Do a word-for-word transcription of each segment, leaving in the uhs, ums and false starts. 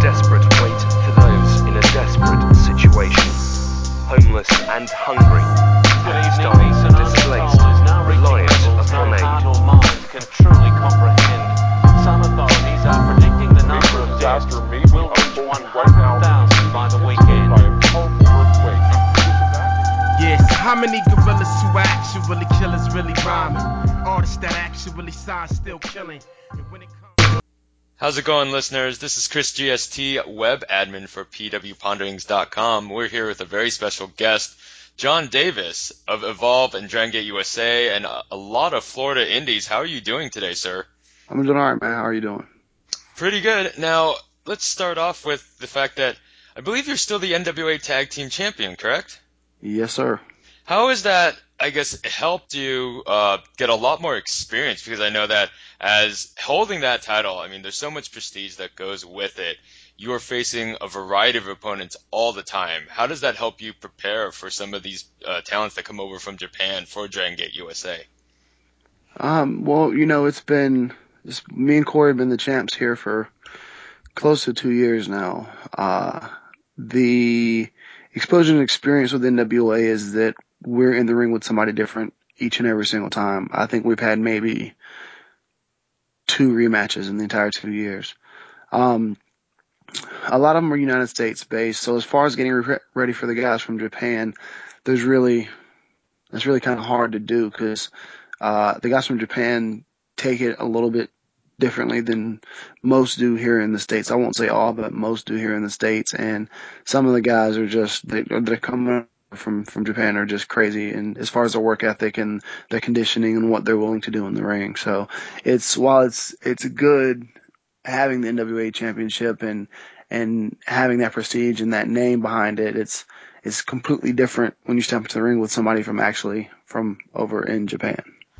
desperate wait for those in a desperate situation. Homeless and hungry, exiled and displaced, reliant upon aid. Can truly comprehend. Some authorities are predicting the number of deaths will reach one hundred thousand by the weekend. Yeah, so how many gorillas who actually killers really rhyming? Artists that actually sign still killing. And when it comes How's it going, listeners? This is Chris G S T, web admin for P W Ponderings dot com. We're here with a very special guest, John Davis of Evolve and Dragon Gate U S A and a lot of Florida Indies. How are you doing today, sir? I'm doing all right, man. How are you doing? Pretty good. Now, let's start off with the fact that I believe you're still the N W A Tag Team Champion, correct? Yes, sir. How has that, I guess, helped you uh, get a lot more experience? Because I know that as holding that title, I mean, there's so much prestige that goes with it. You are facing a variety of opponents all the time. How does that help you prepare for some of these uh, talents that come over from Japan for Dragon Gate U S A? Um, well, you know, it's been just, me and Corey have been the champs here for close to two years now. Uh, the exposure and experience with N W A is that we're in the ring with somebody different each and every single time. I think we've had maybe two rematches in the entire two years. Um, a lot of them are United States based. So as far as getting re- ready for the guys from Japan, there's really, it's really kind of hard to do because, uh, the guys from Japan take it a little bit differently than most do here in the States. I won't say all, but most do here in the States. And some of the guys are just, they, they're coming from, from Japan are just crazy. And as far as their work ethic and their conditioning and what they're willing to do in the ring. So it's, while it's, it's good having the N W A championship and, and having that prestige and that name behind it, it's, it's completely different when you step into the ring with somebody from actually from over in Japan.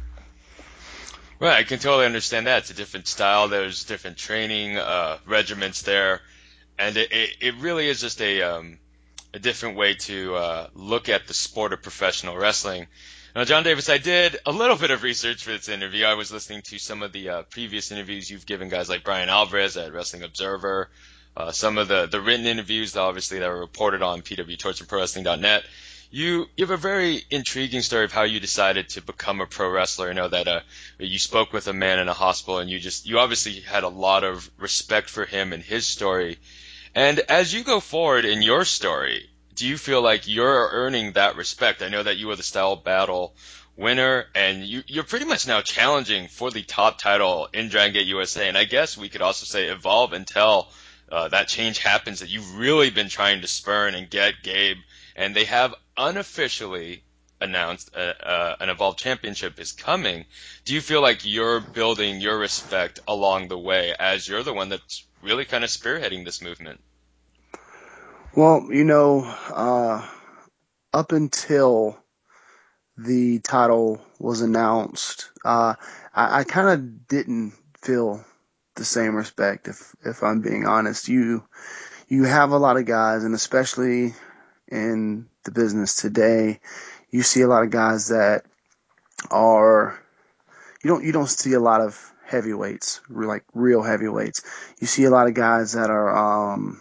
Right, I can totally understand that. It's a different style. There's different training uh, regiments there, and it, it, it really is just a um, a different way to uh, look at the sport of professional wrestling. Now, John Davis, I did a little bit of research for this interview. I was listening to some of the uh, previous interviews you've given guys like Brian Alvarez at Wrestling Observer, uh, some of the, the written interviews, obviously, that were reported on P W Torch and Pro Wrestling dot net. You, you have a very intriguing story of how you decided to become a pro wrestler. I know that uh, you spoke with a man in a hospital, and you just you obviously had a lot of respect for him and his story. And as you go forward in your story, do you feel like you're earning that respect? I know that you were the Style Battle winner, and you, you're pretty much now challenging for the top title in Dragon Gate U S A. And I guess we could also say evolve until uh, that change happens that you've really been trying to spurn and get Gabe. And they have unofficially announced uh, uh, an Evolve Championship is coming. Do you feel like you're building your respect along the way as you're the one that's really kind of spearheading this movement? Well, you know, uh, up until the title was announced, uh, I, I kind of didn't feel the same respect, if, if I'm being honest. You, you have a lot of guys, and especially in the business today, you see a lot of guys that are, you don't, you don't see a lot of heavyweights, like real heavyweights. You see a lot of guys that are, um,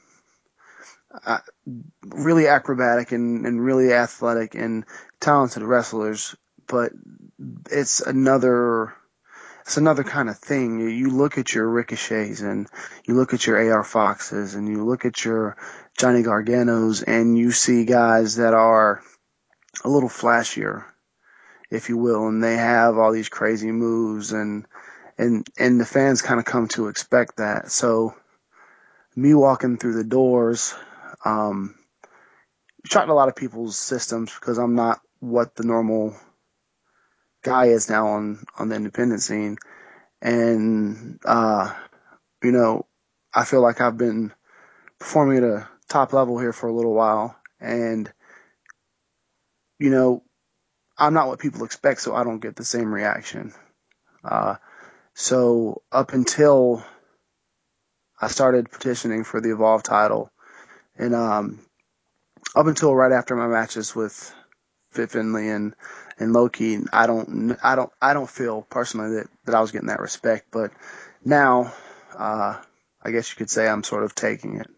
uh, really acrobatic and, and really athletic and talented wrestlers, but it's another, it's another kind of thing. You, you look at your Ricochets and you look at your A R Foxes and you look at your Johnny Garganos and you see guys that are a little flashier, if you will, and they have all these crazy moves and, and, and the fans kind of come to expect that. So me walking through the doors, um, shocked a lot of people's systems because I'm not what the normal guy is now on, on the independent scene. And, uh, you know, I feel like I've been performing at a top level here for a little while. And, you know, I'm not what people expect, so I don't get the same reaction. Uh, so up until I started petitioning for the Evolve title, and, um, up until right after my matches with Fit Finley and, and Loki, I don't, I don't, I don't feel personally that, that I was getting that respect, but now, uh, I guess you could say I'm sort of taking it.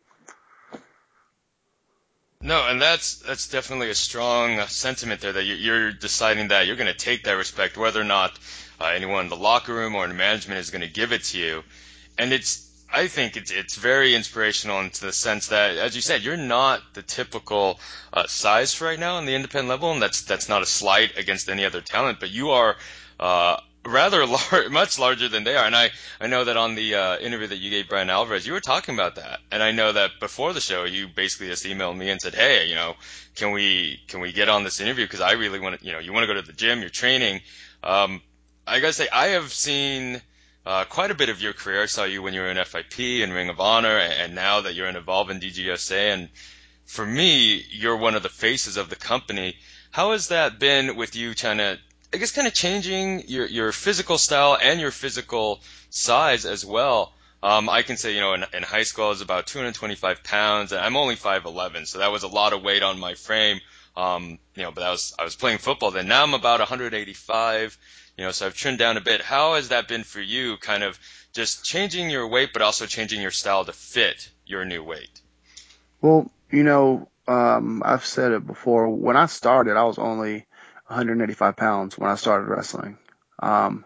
No, and that's that's definitely a strong uh, sentiment there that you- you're deciding that you're going to take that respect, whether or not uh, anyone in the locker room or in management is going to give it to you. And it's, I think it's it's very inspirational into the sense that, as you said, you're not the typical uh, size right now on the independent level, and that's that's not a slight against any other talent, but you are uh, rather lar- much larger than they are. And I I know that on the uh, interview that you gave Brian Alvarez, you were talking about that, and I know that before the show, you basically just emailed me and said, hey, you know, can we can we get on this interview because I really want to, you know, you want to go to the gym, you're training. Um, I gotta say, I have seen uh, quite a bit of your career. I saw you when you were in F I P and Ring of Honor, and now that you're in Evolve and D G U S A. And for me, you're one of the faces of the company. How has that been with you trying to, I guess, kind of changing your, your physical style and your physical size as well? Um, I can say, you know, in, in high school, I was about two hundred twenty-five pounds, and I'm only five eleven, so that was a lot of weight on my frame. Um, you know, but I was, I was playing football then. Now I'm about one hundred eighty-five. You know, so I've trimmed down a bit. How has that been for you, kind of just changing your weight, but also changing your style to fit your new weight? Well, you know, um, I've said it before. When I started, I was only one hundred eighty-five pounds when I started wrestling. Um,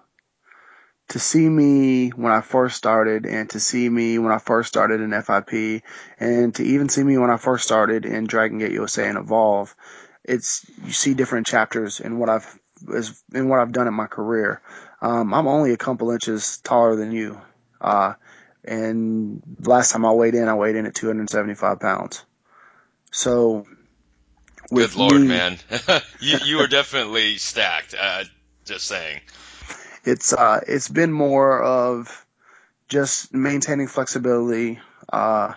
to see me when I first started, and to see me when I first started in F I P, and to even see me when I first started in Dragon Gate U S A and Evolve, it's, you see different chapters in what I've is in what I've done in my career. Um, I'm only a couple inches taller than you. Uh, and last time I weighed in, I weighed in at two hundred seventy-five pounds. So Good with Lord, me, man. you, you are definitely stacked. Uh, just saying. it's, uh, it's been more of just maintaining flexibility, uh,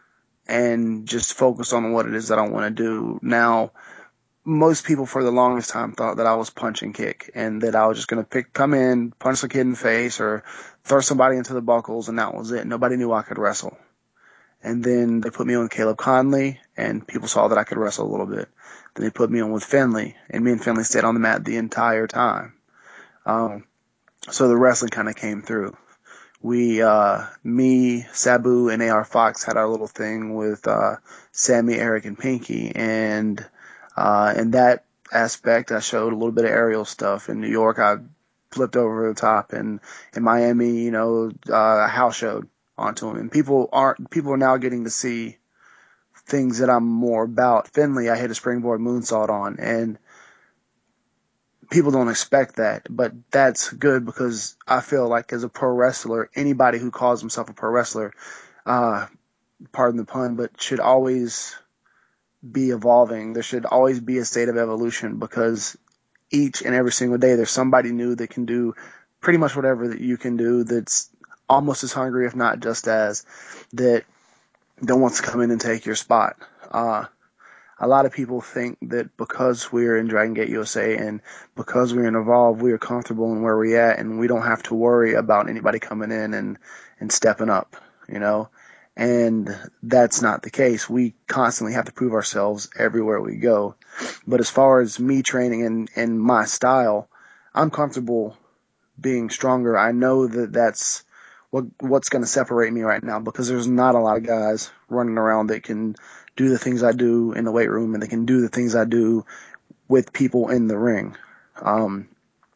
and just focus on what it is that I want to do. Now, most people for the longest time thought that I was punch and kick and that I was just going to pick, come in, punch the kid in the face or throw somebody into the buckles and that was it. Nobody knew I could wrestle. And then they put me on with Caleb Conley and people saw that I could wrestle a little bit. Then they put me on with Finley and me and Finley stayed on the mat the entire time. Um, so the wrestling kind of came through. We, uh, me, Sabu, and A R Fox had our little thing with, uh, Sammy, Eric, and Pinky. And, uh, in that aspect, I showed a little bit of aerial stuff. In New York, I flipped over the top. And in Miami, you know, uh, I house showed onto him. And people aren't, people are now getting to see things that I'm more about. Finley, I hit a springboard moonsault on. And people don't expect that, but that's good because I feel like as a pro wrestler, anybody who calls himself a pro wrestler, uh, pardon the pun, but should always be evolving. There should always be a state of evolution because each and every single day there's somebody new that can do pretty much whatever that you can do that's almost as hungry, if not just as, that that wants to come in and take your spot. Uh, a lot of people think that because we're in Dragon Gate U S A and because we're in Evolve, we are comfortable in where we're at and we don't have to worry about anybody coming in and, and stepping up, you know? And that's not the case. We constantly have to prove ourselves everywhere we go. But as far as me training and, and my style, I'm comfortable being stronger. I know that that's what what's going to separate me right now because there's not a lot of guys running around that can do the things I do in the weight room and they can do the things I do with people in the ring. Um,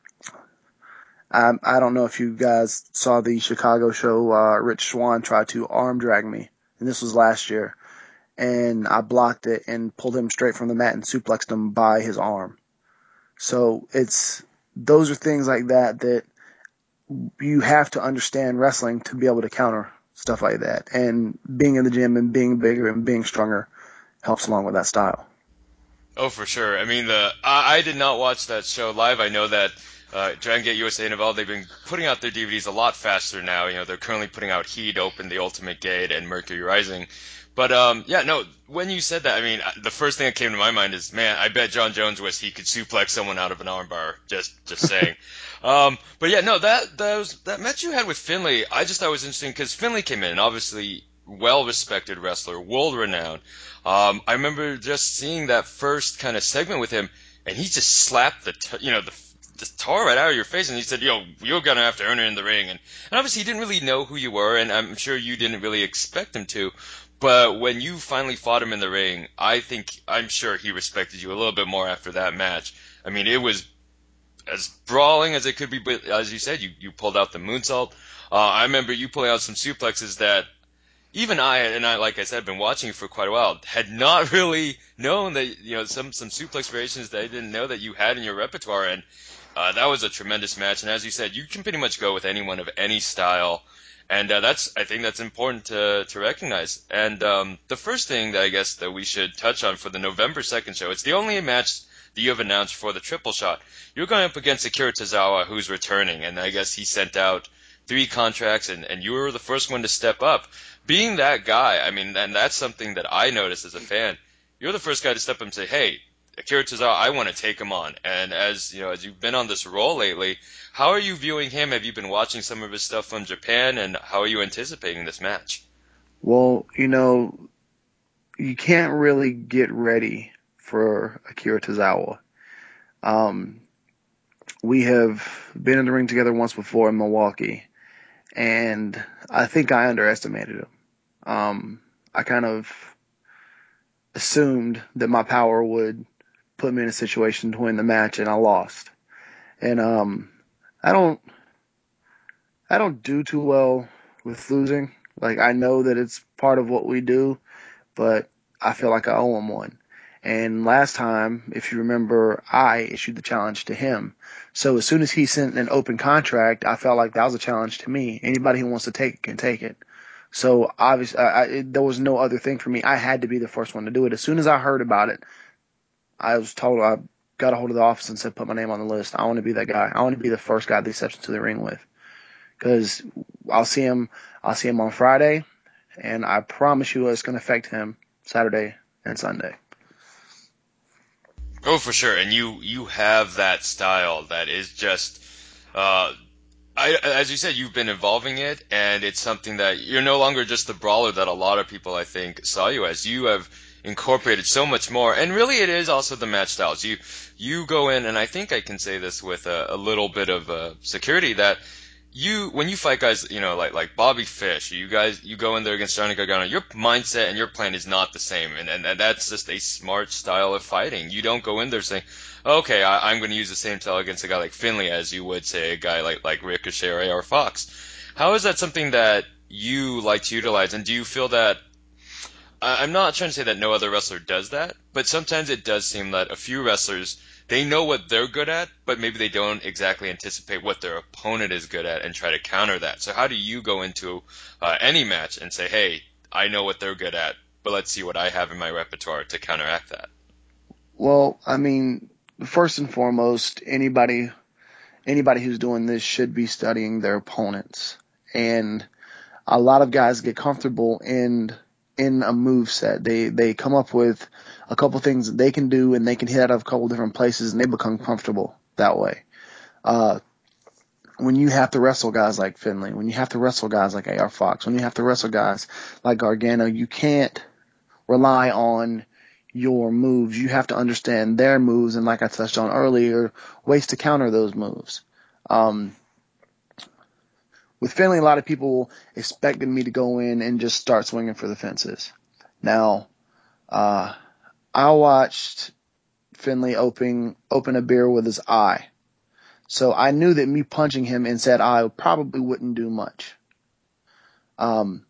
I, I don't know if you guys saw the Chicago show. Uh, Rich Swann tried to arm drag me, and this was last year, and I blocked it and pulled him straight from the mat and suplexed him by his arm. So it's those are things like that that you have to understand wrestling to be able to counter stuff like that. And being in the gym and being bigger and being stronger helps along with that style. Oh, for sure. I mean, the I, I did not watch that show live. I know that uh, Dragon Gate U S A and Evolve, they've been putting out their D V Ds a lot faster now. You know, they're currently putting out Heat, Open, The Ultimate Gate, and Mercury Rising. But um, yeah, no. When you said that, I mean, the first thing that came to my mind is, man, I bet John Jones wished he could suplex someone out of an armbar. Just, just saying. um, but yeah, no, that that was that match you had with Finley. I just thought it was interesting because Finley came in, obviously well-respected wrestler, world-renowned. Um, I remember just seeing that first kind of segment with him, and he just slapped the, t- you know, the just tore right out of your face, and he said, yo, you're gonna have to earn it in the ring. And, and obviously he didn't really know who you were, and I'm sure you didn't really expect him to. But when you finally fought him in the ring, I think, I'm sure he respected you a little bit more after that match. I mean, it was as brawling as it could be, but as you said, you, you pulled out the moonsault. Uh, I remember you pulling out some suplexes that even I, and I, like I said, been watching you for quite a while, had not really known that, you know, some, some suplex variations that I didn't know that you had in your repertoire. And, uh, that was a tremendous match. And as you said, you can pretty much go with anyone of any style. And, uh, that's, I think that's important to, to recognize. And, um, the first thing that I guess that we should touch on for the November second show, it's the only match that you have announced for the triple shot. You're going up against Akira Tozawa, who's returning. And I guess he sent out three contracts, and, and you were the first one to step up. Being that guy, I mean, and that's something that I noticed as a fan. You're the first guy to step up and say, hey, Akira Tozawa, I want to take him on. And as you know, as you've been on this role lately, how are you viewing him? Have you been watching some of his stuff from Japan, and how are you anticipating this match? Well, you know, you can't really get ready for Akira Tozawa. Um, we have been in the ring together once before in Milwaukee, and I think I underestimated him. Um, I kind of assumed that my power would put me in a situation to win the match, and I lost. And um, I don't, I don't do too well with losing. Like, I know that it's part of what we do, but I feel like I owe him one. And last time, if you remember, I issued the challenge to him. So as soon as he sent an open contract, I felt like that was a challenge to me. Anybody who wants to take it can take it. So obviously, I, I, there was no other thing for me. I had to be the first one to do it. As soon as I heard about it, I was told, I got a hold of the office and said, put my name on the list. I want to be that guy. I want to be the first guy they step into the ring with. Because I'll see him, I'll see him on Friday, and I promise you it's going to affect him Saturday and Sunday. Oh, for sure. And you, you have that style that is just, uh, I, as you said, you've been evolving it, and it's something that you're no longer just the brawler that a lot of people, I think, saw you as. You have incorporated so much more, and really it is also the match styles. You, you go in, and I think I can say this with a, a little bit of uh, security, that you, when you fight guys, you know, like, like Bobby Fish, you guys, you go in there against Johnny Gargano, your mindset and your plan is not the same. And, and, and that's just a smart style of fighting. You don't go in there saying, okay, I, I'm going to use the same style against a guy like Finlay as you would say a guy like, like Ricochet or A R Fox. How is that something that you like to utilize? And do you feel that, I'm not trying to say that no other wrestler does that, but sometimes it does seem that a few wrestlers, they know what they're good at, but maybe they don't exactly anticipate what their opponent is good at and try to counter that. So how do you go into uh, any match and say, hey, I know what they're good at, but let's see what I have in my repertoire to counteract that? Well, I mean, first and foremost, anybody anybody who's doing this should be studying their opponents. And a lot of guys get comfortable in in a move set. They they come up with a couple things that they can do, and they can hit out of a couple different places, and they become comfortable that way. Uh, when you have to wrestle guys like Finlay, when you have to wrestle guys like A R Fox, when you have to wrestle guys like Gargano, you can't rely on your moves. You have to understand their moves, and like I touched on earlier, ways to counter those moves. Um, with Finlay, a lot of people expected me to go in and just start swinging for the fences. Now, uh, I watched Finlay open, open a beer with his eye. So I knew that me punching him in said eye probably wouldn't do much. Um,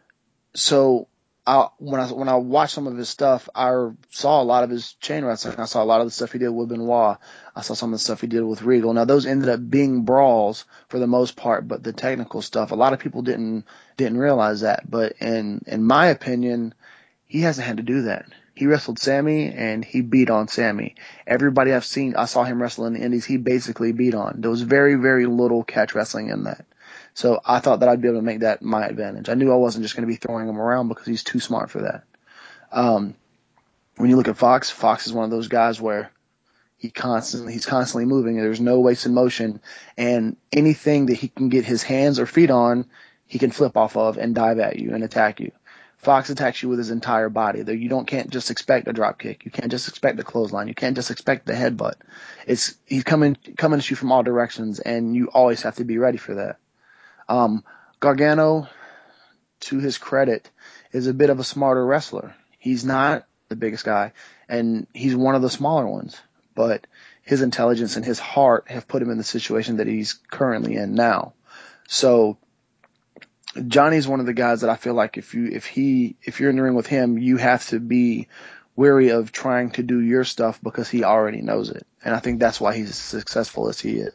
so I, when I when I watched some of his stuff, I saw a lot of his chain wrestling. I saw a lot of the stuff he did with Benoit. I saw some of the stuff he did with Regal. Now those ended up being brawls for the most part, but the technical stuff, a lot of people didn't didn't realize that. But in in my opinion, he hasn't had to do that. He wrestled Sammy, and he beat on Sammy. Everybody I've seen, I saw him wrestle in the Indies, he basically beat on. There was very, very little catch wrestling in that. So I thought that I'd be able to make that my advantage. I knew I wasn't just going to be throwing him around because he's too smart for that. Um, when you look at Fox, Fox is one of those guys where he constantly, he's constantly moving. There's no wasted motion. And anything that he can get his hands or feet on, he can flip off of and dive at you and attack you. Fox attacks you with his entire body. There, you don't can't just expect a drop kick. You can't just expect the clothesline. You can't just expect the headbutt. It's he's coming coming at you from all directions, and you always have to be ready for that. Um, Gargano, to his credit, is a bit of a smarter wrestler. He's not the biggest guy, and he's one of the smaller ones. But his intelligence and his heart have put him in the situation that he's currently in now. So Johnny's one of the guys that I feel like if you if he if you're in the ring with him, you have to be wary of trying to do your stuff because he already knows it. And I think that's why he's as successful as he is.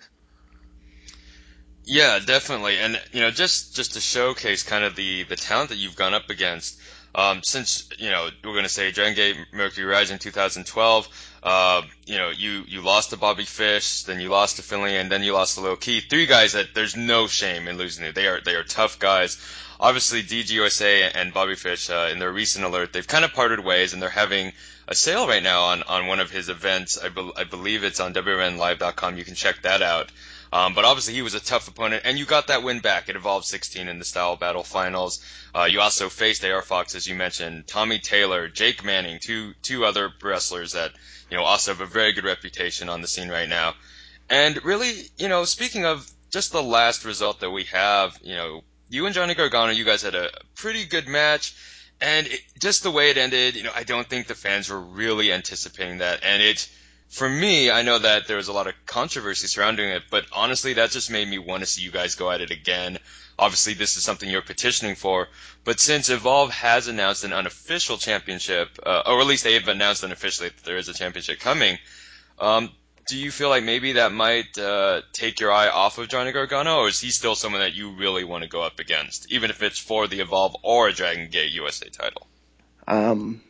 Yeah, definitely. And, you know, just, just to showcase kind of the, the talent that you've gone up against, um, since, you know, we're going to say Dragon Gate Mercury Rising two thousand twelve, uh, you know, you, you lost to Bobby Fish, then you lost to Finley, and then you lost to Lil Keith. Three guys that there's no shame in losing to. They are, they are tough guys. Obviously, D G U S A and Bobby Fish, uh, in their recent alert, they've kind of parted ways, and they're having a sale right now on, on one of his events. I, be, I believe it's on W M N live dot com. You can check that out. Um, but obviously he was a tough opponent, and you got that win back at Evolve sixteen in the Style Battle Finals. Uh, you also faced A R Fox, as you mentioned, Tommy Taylor, Jake Manning, two two other wrestlers that, you know, also have a very good reputation on the scene right now. And really, you know, speaking of just the last result that we have, you know, you and Johnny Gargano, you guys had a pretty good match. And it, just the way it ended, you know, I don't think the fans were really anticipating that. And it, for me, I know that there was a lot of controversy surrounding it, but honestly, that just made me want to see you guys go at it again. Obviously, this is something you're petitioning for, but since Evolve has announced an unofficial championship, uh, or at least they've announced unofficially that there is a championship coming, um, do you feel like maybe that might uh, take your eye off of Johnny Gargano, or is he still someone that you really want to go up against, even if it's for the Evolve or a Dragon Gate U S A title? Um,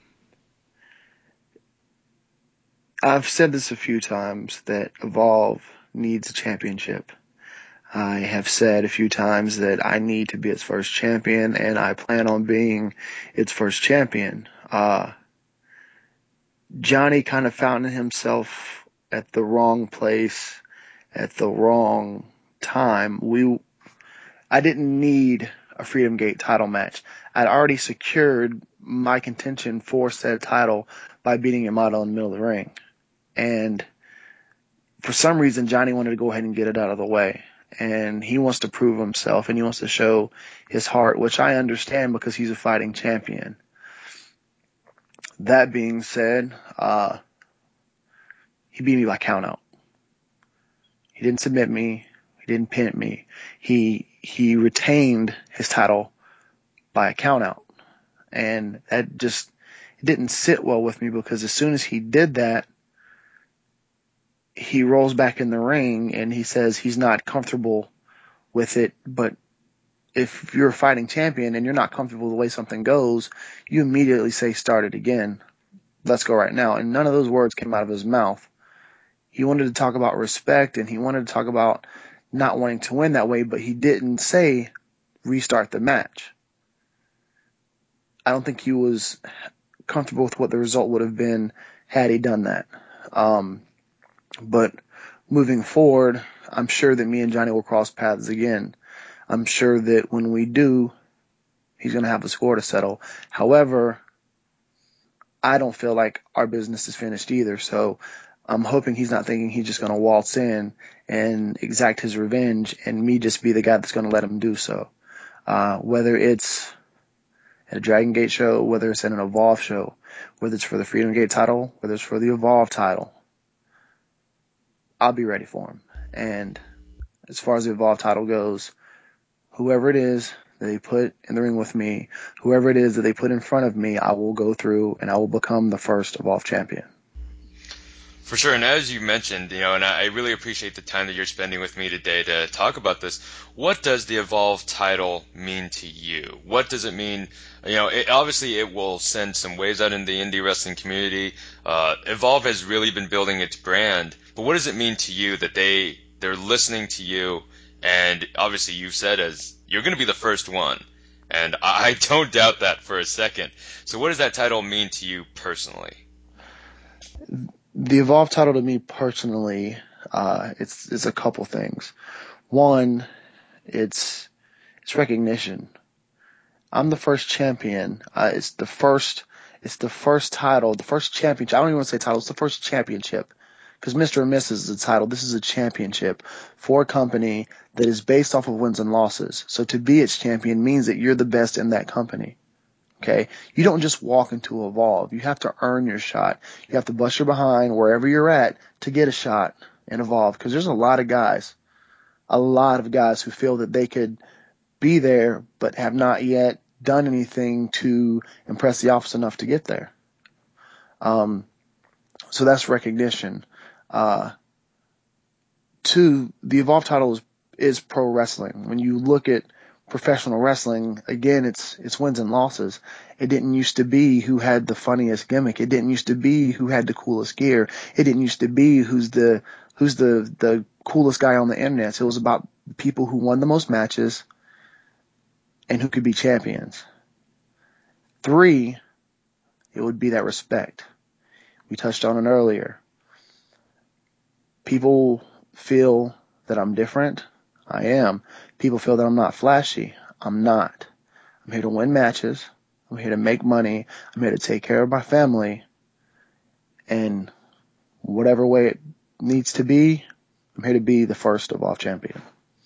I've said this a few times that Evolve needs a championship. I have said a few times that I need to be its first champion, and I plan on being its first champion. Uh, Johnny kind of found himself at the wrong place at the wrong time. We, I didn't need a Freedom Gate title match. I'd already secured my contention for said title by beating Yamato in the middle of the ring. And for some reason, Johnny wanted to go ahead and get it out of the way. And he wants to prove himself, and he wants to show his heart, which I understand because he's a fighting champion. That being said, uh, he beat me by countout. He didn't submit me. He didn't pin me. He he retained his title by a countout. And that just didn't sit well with me because as soon as he did that, he rolls back in the ring and he says he's not comfortable with it. But if you're a fighting champion and you're not comfortable with the way something goes, you immediately say start it again. Let's go right now. And none of those words came out of his mouth. He wanted to talk about respect and he wanted to talk about not wanting to win that way, but he didn't say restart the match. I don't think he was comfortable with what the result would have been had he done that. Um, but moving forward, I'm sure that me and Johnny will cross paths again. I'm sure that when we do, he's going to have a score to settle. However, I don't feel like our business is finished either. So I'm hoping he's not thinking he's just going to waltz in and exact his revenge and me just be the guy that's going to let him do so. Uh, whether it's at a Dragon Gate show, whether it's at an Evolve show, whether it's for the Freedom Gate title, whether it's for the Evolve title, I'll be ready for him. And as far as the Evolve title goes, whoever it is that they put in the ring with me, whoever it is that they put in front of me, I will go through and I will become the first Evolve champion. For sure, and as you mentioned, you know, and I really appreciate the time that you're spending with me today to talk about this. What does the Evolve title mean to you? What does it mean? You know, it, obviously it will send some waves out in the indie wrestling community. Uh, Evolve has really been building its brand, but what does it mean to you that they they're listening to you? And obviously, you've said as you're going to be the first one, and I, I don't doubt that for a second. So, what does that title mean to you personally? The Evolve title to me personally, uh, it's it's a couple things. One, it's it's recognition. I'm the first champion. Uh, it's the first, it's the first title, the first championship. I don't even want to say title. It's the first championship. Because Mister and Missus is a title. This is a championship for a company that is based off of wins and losses. So to be its champion means that you're the best in that company. Okay? You don't just walk into Evolve. You have to earn your shot. You have to bust your behind wherever you're at to get a shot in Evolve. Because there's a lot of guys, a lot of guys who feel that they could be there but have not yet done anything to impress the office enough to get there. Um, so that's recognition. Uh, two, the Evolve title is, is pro wrestling. When you look at professional wrestling, again, it's it's wins and losses. It didn't used to be who had the funniest gimmick. It didn't used to be who had the coolest gear. It didn't used to be who's the who's the the coolest guy on the internet. It was about people who won the most matches and who could be champions. Three, it would be that respect. We touched on it earlier. People feel that I'm different. I am. People feel that I'm not flashy. I'm not. I'm here to win matches. I'm here to make money. I'm here to take care of my family. And whatever way it needs to be, I'm here to be the first Evolve champion.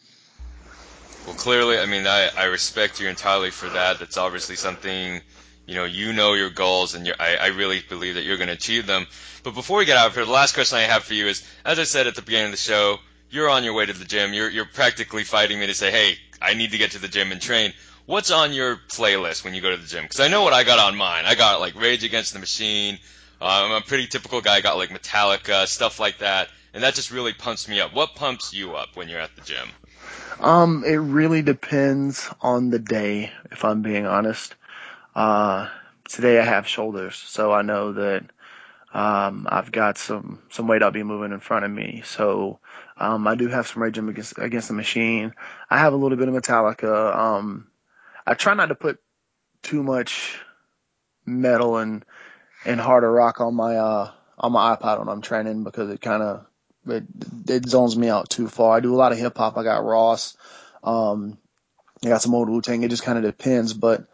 Well, clearly, I mean, I, I respect you entirely for that. That's obviously something, you know, you know your goals, and you're, I, I really believe that you're going to achieve them. But before we get out of here, the last question I have for you is, as I said at the beginning of the show, you're on your way to the gym. You're, you're practically fighting me to say, hey, I need to get to the gym and train. What's on your playlist when you go to the gym? Because I know what I got on mine. I got, like, Rage Against the Machine. Uh, I'm a pretty typical guy. I got, like, Metallica, stuff like that. And that just really pumps me up. What pumps you up when you're at the gym? Um, it really depends on the day, if I'm being honest. Uh, today I have shoulders, so I know that um, I've got some, some weight I'll be moving in front of me. So um, I do have some Rage Against, against the Machine. I have a little bit of Metallica. Um, I try not to put too much metal and, and harder rock on my uh, on my iPod when I'm training because it kind of it, it zones me out too far. I do a lot of hip hop. I got Ross. Um, I got some old Wu-Tang. It just kind of depends, but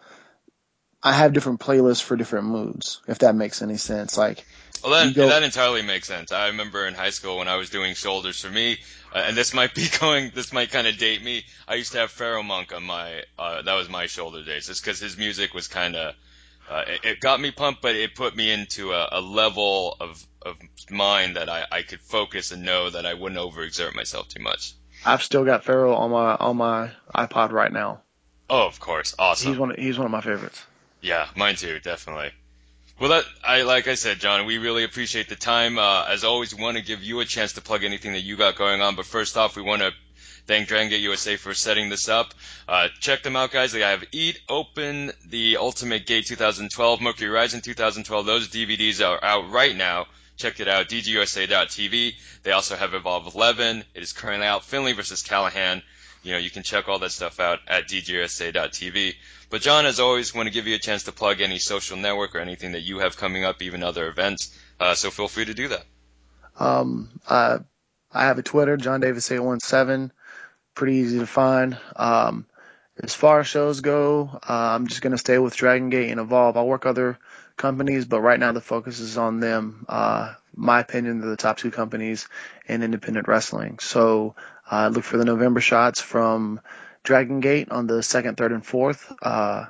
I have different playlists for different moods, if that makes any sense. Like, Well, that, go, that entirely makes sense. I remember in high school when I was doing shoulders for me, uh, and this might be going, this might kind of date me. I used to have Pharoah Monk on my, uh, that was my shoulder days, just because his music was kind of, uh, it, it got me pumped, but it put me into a, a level of, of mind that I, I could focus and know that I wouldn't overexert myself too much. I've still got Pharaoh on my on my iPod right now. Oh, of course, awesome. He's one. Of, he's one of my favorites. Yeah, mine too, definitely. Well, that, I, like I said, John, we really appreciate the time. Uh, as always, we want to give you a chance to plug anything that you got going on. But first off, we want to thank Dragon Gate U S A for setting this up. Uh, check them out, guys. They have Eat, Open, the Ultimate Gate twenty twelve, Mercury Rising twenty twelve. Those D V Ds are out right now. Check it out, D G U S A dot T V. They also have Evolve eleven. It is currently out. Finley versus Callahan. You know, you can check all that stuff out at D G U S A dot T V. But John, as always, want to give you a chance to plug any social network or anything that you have coming up, even other events. Uh, so feel free to do that. Um, uh, I have a Twitter, John Davis eight one seven. Pretty easy to find. Um, as far as shows go, uh, I'm just gonna stay with Dragon Gate and Evolve. I work other companies, but right now the focus is on them. Uh, my opinion, they're the top two companies in independent wrestling. So uh, look for the November shots from Dragon Gate on the second, third, and fourth. Uh,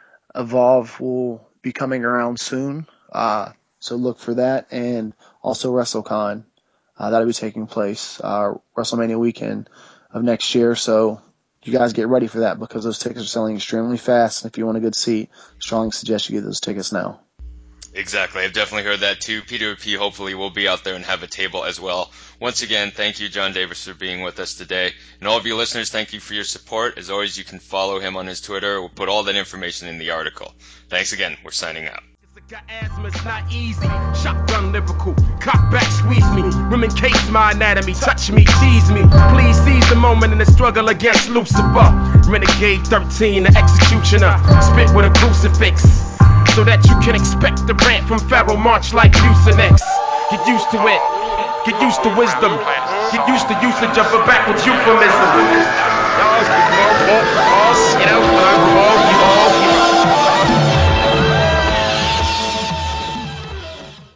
Evolve will be coming around soon, uh, so look for that, and also WrestleCon. Uh, that'll be taking place uh, WrestleMania weekend of next year. So you guys get ready for that because those tickets are selling extremely fast. And if you want a good seat, strongly suggest you get those tickets now. Exactly. I've definitely heard that too. Peter P hopefully will be out there and have a table as well. Once again, thank you, John Davis, for being with us today. And all of you listeners, thank you for your support. As always, you can follow him on his Twitter. We'll put all that information in the article. Thanks again. We're signing out. Got asthma, it's not easy. Shotgun lyrical, cock back, squeeze me. Women case my anatomy, touch me, tease me. Please seize the moment in the struggle against Lucifer. Renegade thirteen, the executioner. Spit with a crucifix, so that you can expect the rant from Pharaoh March like Mucinex. Get used to it, get used to wisdom. Get used to usage of a backwards euphemism. You know, hello, hello, you all,